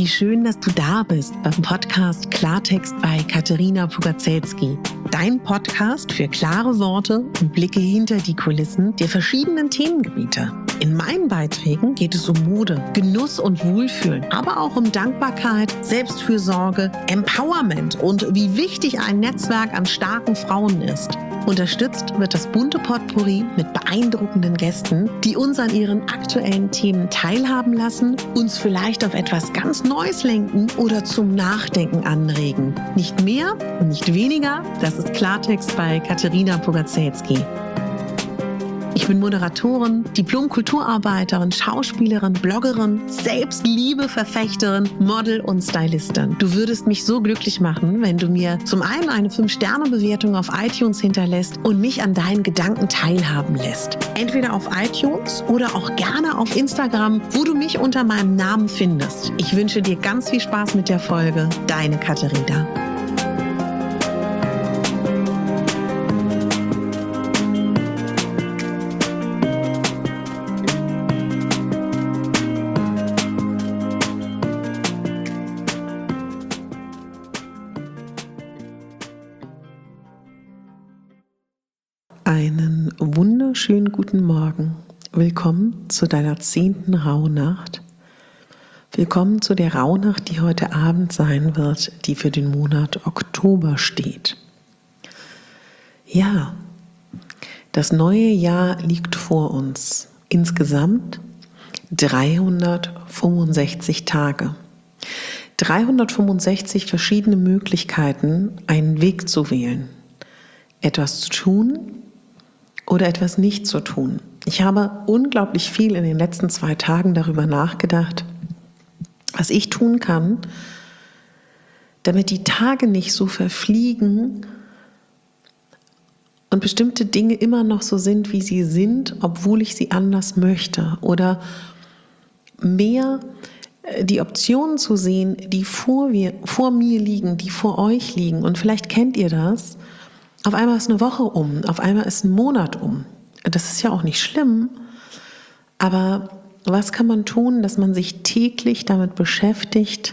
Wie schön, dass du da bist beim Podcast Klartext bei Katerina Pugacelski. Dein Podcast für klare Worte und Blicke hinter die Kulissen der verschiedenen Themengebiete. In meinen Beiträgen geht es um Mode, Genuss und Wohlfühlen, aber auch um Dankbarkeit, Selbstfürsorge, Empowerment und wie wichtig ein Netzwerk an starken Frauen ist. Unterstützt wird das bunte Potpourri mit beeindruckenden Gästen, die uns an ihren aktuellen Themen teilhaben lassen, uns vielleicht auf etwas ganz Neues lenken oder zum Nachdenken anregen. Nicht mehr und nicht weniger, das ist Klartext bei Katerina Pugacelski. Ich bin Moderatorin, Diplom-Kulturarbeiterin, Schauspielerin, Bloggerin, Selbstliebe-Verfechterin, Model und Stylistin. Du würdest mich so glücklich machen, wenn du mir zum einen eine 5-Sterne-Bewertung auf iTunes hinterlässt und mich an deinen Gedanken teilhaben lässt. Entweder auf iTunes oder auch gerne auf Instagram, wo du mich unter meinem Namen findest. Ich wünsche dir ganz viel Spaß mit der Folge. Deine Katerina. Einen wunderschönen guten Morgen. Willkommen zu deiner 10. Rauhnacht. Willkommen zu der Rauhnacht, die heute Abend sein wird, die für den Monat Oktober steht. Ja, das neue Jahr liegt vor uns. Insgesamt 365 Tage. 365 verschiedene Möglichkeiten, einen Weg zu wählen. Etwas zu tun oder etwas nicht zu tun. Ich habe unglaublich viel in den letzten 2 Tagen darüber nachgedacht, was ich tun kann, damit die Tage nicht so verfliegen und bestimmte Dinge immer noch so sind, wie sie sind, obwohl ich sie anders möchte. Oder mehr die Optionen zu sehen, die vor mir liegen, die vor euch liegen. Und vielleicht kennt ihr das. Auf einmal ist eine Woche um, auf einmal ist ein Monat um. Das ist ja auch nicht schlimm, aber was kann man tun, dass man sich täglich damit beschäftigt,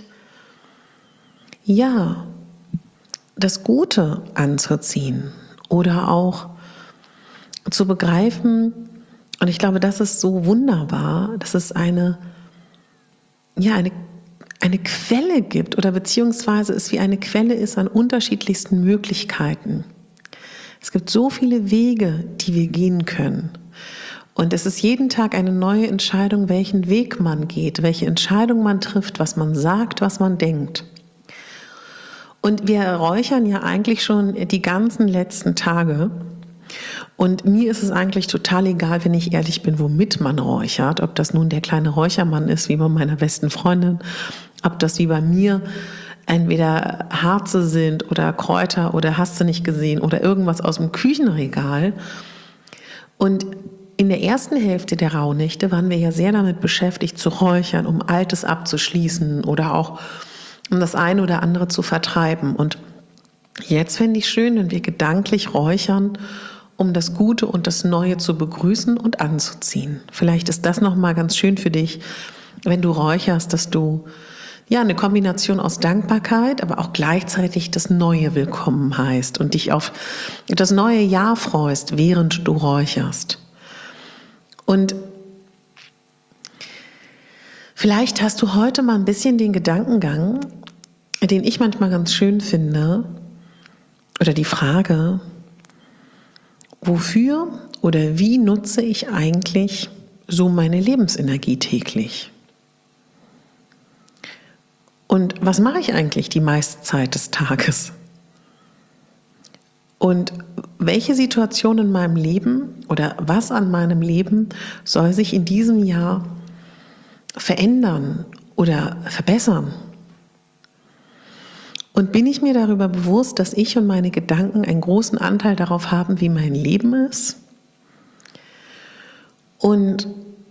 ja, das Gute anzuziehen oder auch zu begreifen, und ich glaube, das ist so wunderbar, dass es eine Quelle gibt oder beziehungsweise es wie eine Quelle ist an unterschiedlichsten Möglichkeiten. Es gibt so viele Wege, die wir gehen können. Und es ist jeden Tag eine neue Entscheidung, welchen Weg man geht, welche Entscheidung man trifft, was man sagt, was man denkt. Und wir räuchern ja eigentlich schon die ganzen letzten Tage. Und mir ist es eigentlich total egal, wenn ich ehrlich bin, womit man räuchert. Ob das nun der kleine Räuchermann ist, wie bei meiner besten Freundin, ob das wie bei mir entweder Harze sind oder Kräuter oder hast du nicht gesehen oder irgendwas aus dem Küchenregal. Und in der ersten Hälfte der Rauhnächte waren wir ja sehr damit beschäftigt zu räuchern, um Altes abzuschließen oder auch um das eine oder andere zu vertreiben. Und jetzt fände ich schön, wenn wir gedanklich räuchern, um das Gute und das Neue zu begrüßen und anzuziehen. Vielleicht ist das nochmal ganz schön für dich, wenn du räucherst, dass du eine Kombination aus Dankbarkeit, aber auch gleichzeitig das Neue willkommen heißt und dich auf das neue Jahr freust, während du räucherst. Und vielleicht hast du heute mal ein bisschen den Gedankengang, den ich manchmal ganz schön finde, oder die Frage, wofür oder wie nutze ich eigentlich so meine Lebensenergie täglich? Und was mache ich eigentlich die meiste Zeit des Tages? Und welche Situation in meinem Leben oder was an meinem Leben soll sich in diesem Jahr verändern oder verbessern? Und bin ich mir darüber bewusst, dass ich und meine Gedanken einen großen Anteil darauf haben, wie mein Leben ist? Und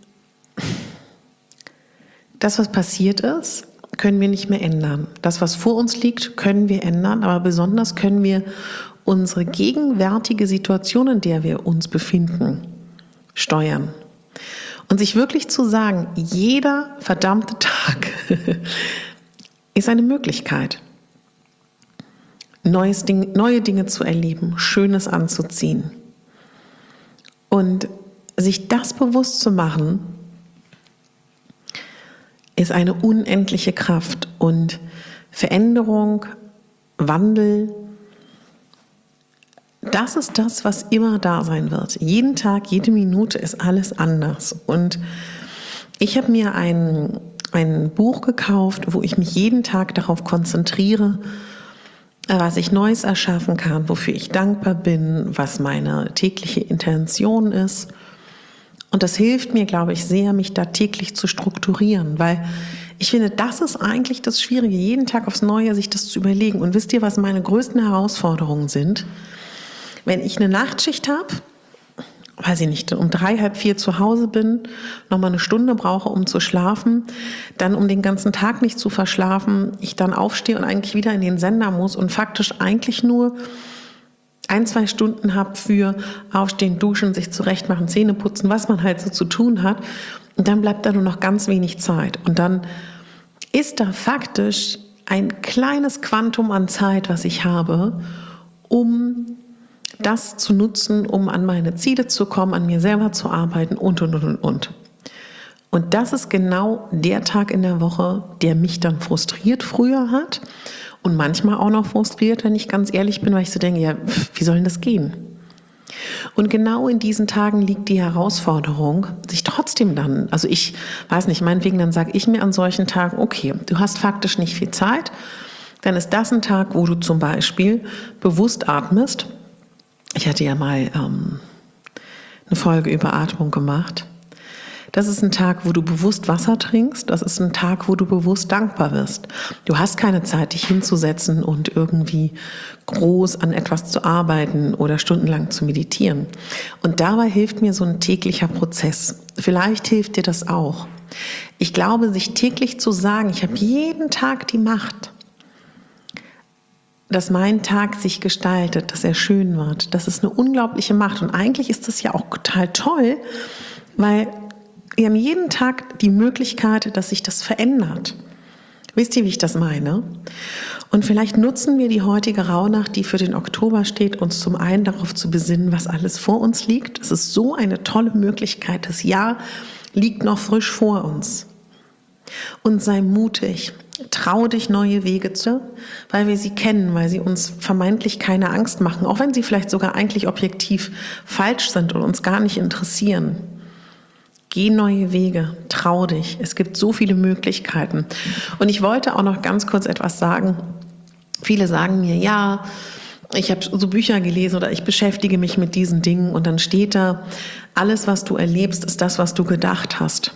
das, was passiert ist, können wir nicht mehr ändern. Das, was vor uns liegt, können wir ändern, aber besonders können wir unsere gegenwärtige Situation, in der wir uns befinden, steuern. Und sich wirklich zu sagen, jeder verdammte Tag ist eine Möglichkeit, neue Dinge zu erleben, Schönes anzuziehen. Und sich das bewusst zu machen, ist eine unendliche Kraft. Und Veränderung, Wandel, das ist das, was immer da sein wird. Jeden Tag, jede Minute ist alles anders. Und ich habe mir ein Buch gekauft, wo ich mich jeden Tag darauf konzentriere, was ich Neues erschaffen kann, wofür ich dankbar bin, was meine tägliche Intention ist. Und das hilft mir, glaube ich, sehr, mich da täglich zu strukturieren, weil ich finde, das ist eigentlich das Schwierige, jeden Tag aufs Neue sich das zu überlegen. Und wisst ihr, was meine größten Herausforderungen sind? Wenn ich eine Nachtschicht habe, weiß ich nicht, um 3, halb 4 zu Hause bin, nochmal eine Stunde brauche, um zu schlafen, dann um den ganzen Tag nicht zu verschlafen, ich dann aufstehe und eigentlich wieder in den Sender muss und faktisch eigentlich nur 1, 2 Stunden habe für Aufstehen, Duschen, sich zurechtmachen, Zähne putzen, was man halt so zu tun hat. Und dann bleibt da nur noch ganz wenig Zeit. Und dann ist da faktisch ein kleines Quantum an Zeit, was ich habe, um das zu nutzen, um an meine Ziele zu kommen, an mir selber zu arbeiten und. Und das ist genau der Tag in der Woche, der mich dann frustriert früher hat und manchmal auch noch frustriert, wenn ich ganz ehrlich bin, weil ich so denke, ja, wie soll denn das gehen? Und genau in diesen Tagen liegt die Herausforderung, sich trotzdem dann, also ich weiß nicht, meinetwegen, dann sage ich mir an solchen Tagen, okay, du hast faktisch nicht viel Zeit, dann ist das ein Tag, wo du zum Beispiel bewusst atmest. Ich hatte ja mal eine Folge über Atmung gemacht. Das ist ein Tag, wo du bewusst Wasser trinkst. Das ist ein Tag, wo du bewusst dankbar wirst. Du hast keine Zeit, dich hinzusetzen und irgendwie groß an etwas zu arbeiten oder stundenlang zu meditieren. Und dabei hilft mir so ein täglicher Prozess. Vielleicht hilft dir das auch. Ich glaube, sich täglich zu sagen, ich habe jeden Tag die Macht, dass mein Tag sich gestaltet, dass er schön wird. Das ist eine unglaubliche Macht. Und eigentlich ist das ja auch total toll, weil wir haben jeden Tag die Möglichkeit, dass sich das verändert. Wisst ihr, wie ich das meine? Und vielleicht nutzen wir die heutige Rauhnacht, die für den Oktober steht, uns zum einen darauf zu besinnen, was alles vor uns liegt. Es ist so eine tolle Möglichkeit. Das Jahr liegt noch frisch vor uns. Und sei mutig. Trau dich, neue Wege zu, weil wir sie kennen, weil sie uns vermeintlich keine Angst machen, auch wenn sie vielleicht sogar eigentlich objektiv falsch sind und uns gar nicht interessieren. Geh neue Wege, trau dich. Es gibt so viele Möglichkeiten. Und ich wollte auch noch ganz kurz etwas sagen. Viele sagen mir, ja, ich habe so Bücher gelesen oder ich beschäftige mich mit diesen Dingen und dann steht da, alles, was du erlebst, ist das, was du gedacht hast.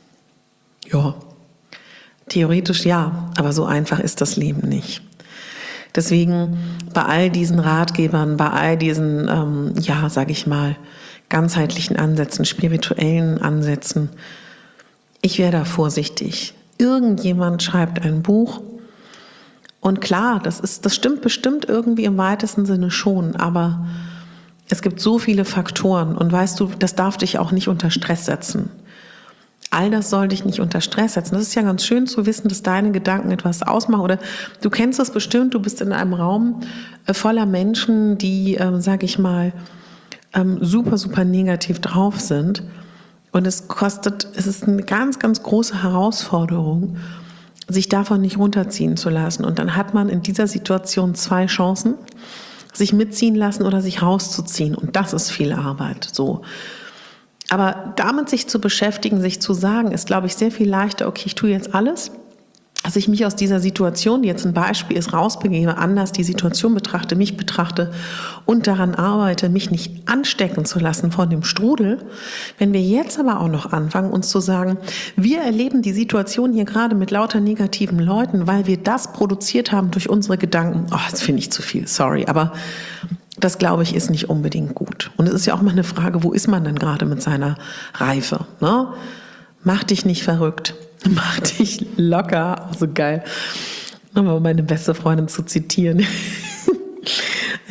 Ja, theoretisch ja, aber so einfach ist das Leben nicht. Deswegen bei all diesen Ratgebern, bei all diesen, sage ich mal, ganzheitlichen Ansätzen, spirituellen Ansätzen, ich wäre da vorsichtig. Irgendjemand schreibt ein Buch und klar, das stimmt bestimmt irgendwie im weitesten Sinne schon, aber es gibt so viele Faktoren und weißt du, das darf dich auch nicht unter Stress setzen. All das soll dich nicht unter Stress setzen. Das ist ja ganz schön zu wissen, dass deine Gedanken etwas ausmachen. Oder du kennst das bestimmt, du bist in einem Raum voller Menschen, die, sage ich mal, super, super negativ drauf sind. Und es ist eine ganz, ganz große Herausforderung, sich davon nicht runterziehen zu lassen. Und dann hat man in dieser Situation 2 Chancen, sich mitziehen lassen oder sich rauszuziehen. Und das ist viel Arbeit, so. Aber damit sich zu beschäftigen, sich zu sagen, ist, glaube ich, sehr viel leichter, okay, ich tue jetzt alles, dass ich mich aus dieser Situation, die jetzt ein Beispiel ist, rausbegebe, anders die Situation betrachte, mich betrachte und daran arbeite, mich nicht anstecken zu lassen von dem Strudel. Wenn wir jetzt aber auch noch anfangen, uns zu sagen, wir erleben die Situation hier gerade mit lauter negativen Leuten, weil wir das produziert haben durch unsere Gedanken. Oh, das finde ich zu viel, sorry, aber das, glaube ich, ist nicht unbedingt gut. Und es ist ja auch mal eine Frage, wo ist man denn gerade mit seiner Reife? Ne? Mach dich nicht verrückt. Mach dich locker. So geil. Um meine beste Freundin zu zitieren. Als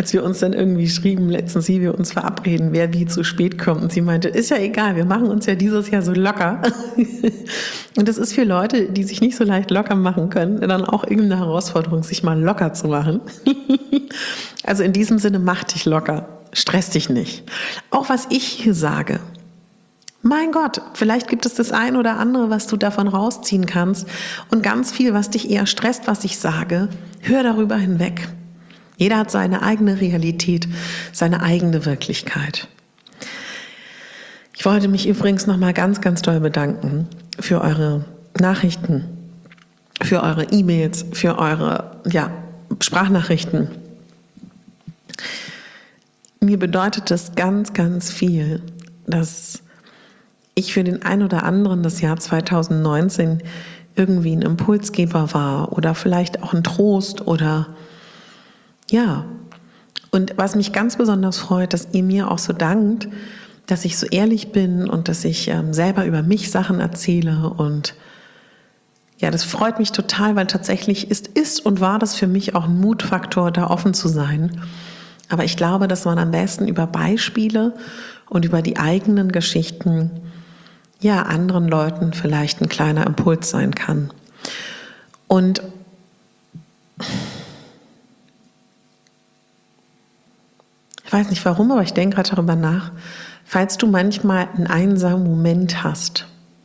als wir uns dann irgendwie schrieben, letztens, wie wir uns verabreden, wer wie zu spät kommt. Und sie meinte, ist ja egal, wir machen uns ja dieses Jahr so locker. Und das ist für Leute, die sich nicht so leicht locker machen können, dann auch irgendeine Herausforderung, sich mal locker zu machen. Also in diesem Sinne, mach dich locker, stress dich nicht. Auch was ich hier sage, mein Gott, vielleicht gibt es das ein oder andere, was du davon rausziehen kannst. Und ganz viel, was dich eher stresst, was ich sage, hör darüber hinweg. Jeder hat seine eigene Realität, seine eigene Wirklichkeit. Ich wollte mich übrigens nochmal ganz, ganz doll bedanken für eure Nachrichten, für eure E-Mails, für eure Sprachnachrichten. Mir bedeutet das ganz, ganz viel, dass ich für den einen oder anderen das Jahr 2019 irgendwie ein Impulsgeber war oder vielleicht auch ein Trost oder ja. Und was mich ganz besonders freut, dass ihr mir auch so dankt, dass ich so ehrlich bin und dass ich selber über mich Sachen erzähle und ja, das freut mich total, weil tatsächlich ist und war das für mich auch ein Mutfaktor, da offen zu sein. Aber ich glaube, dass man am besten über Beispiele und über die eigenen Geschichten anderen Leuten vielleicht ein kleiner Impuls sein kann. Und ich weiß nicht warum, aber ich denke gerade darüber nach, falls du manchmal einen einsamen Moment hast.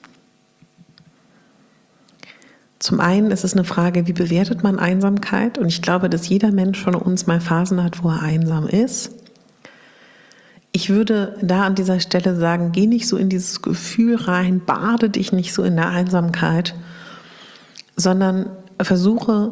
Zum einen ist es eine Frage, wie bewertet man Einsamkeit? Und ich glaube, dass jeder Mensch von uns mal Phasen hat, wo er einsam ist. Ich würde da an dieser Stelle sagen, geh nicht so in dieses Gefühl rein, bade dich nicht so in der Einsamkeit, sondern versuche,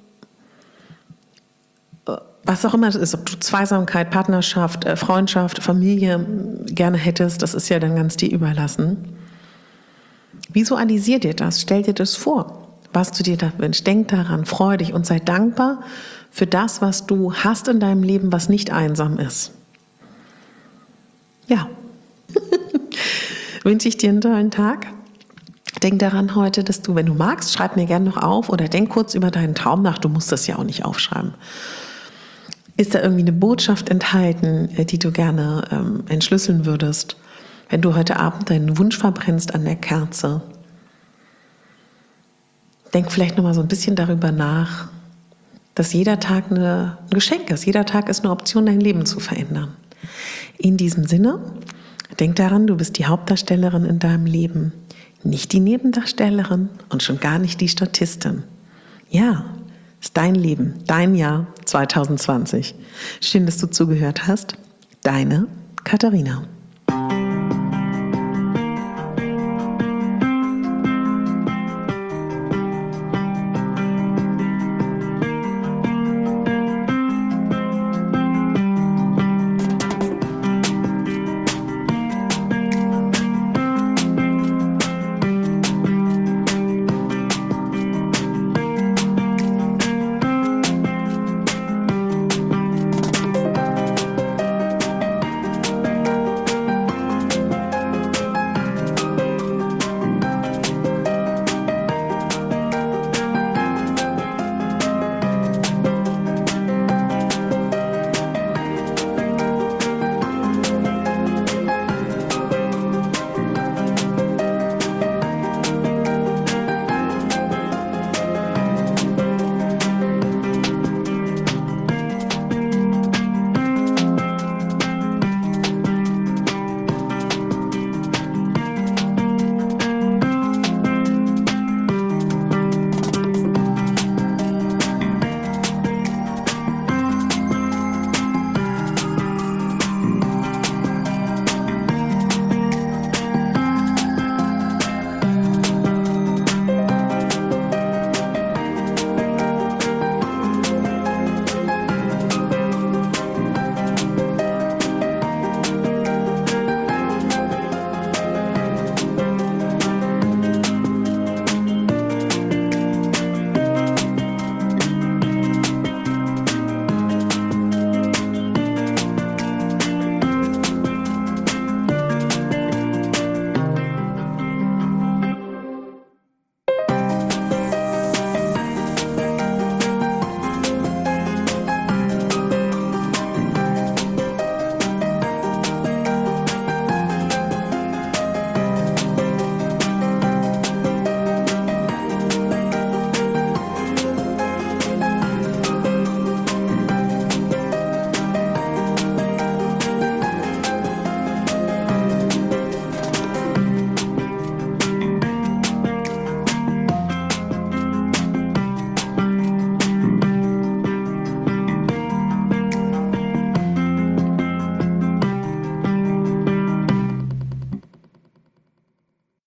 was auch immer es ist, ob du Zweisamkeit, Partnerschaft, Freundschaft, Familie gerne hättest, das ist ja dann ganz dir überlassen. Visualisier dir das, stell dir das vor, was du dir da wünschst. Denk daran, freu dich und sei dankbar für das, was du hast in deinem Leben, was nicht einsam ist. Ja, wünsche ich dir einen tollen Tag. Denk daran heute, dass du, wenn du magst, schreib mir gerne noch auf oder denk kurz über deinen Traum nach. Du musst das ja auch nicht aufschreiben. Ist da irgendwie eine Botschaft enthalten, die du gerne entschlüsseln würdest, wenn du heute Abend deinen Wunsch verbrennst an der Kerze? Denk vielleicht noch mal so ein bisschen darüber nach, dass jeder Tag ein Geschenk ist. Jeder Tag ist eine Option, dein Leben zu verändern. In diesem Sinne, denk daran, du bist die Hauptdarstellerin in deinem Leben, nicht die Nebendarstellerin und schon gar nicht die Statistin. Ja, ist dein Leben, dein Jahr 2020. Schön, dass du zugehört hast. Deine Katharina.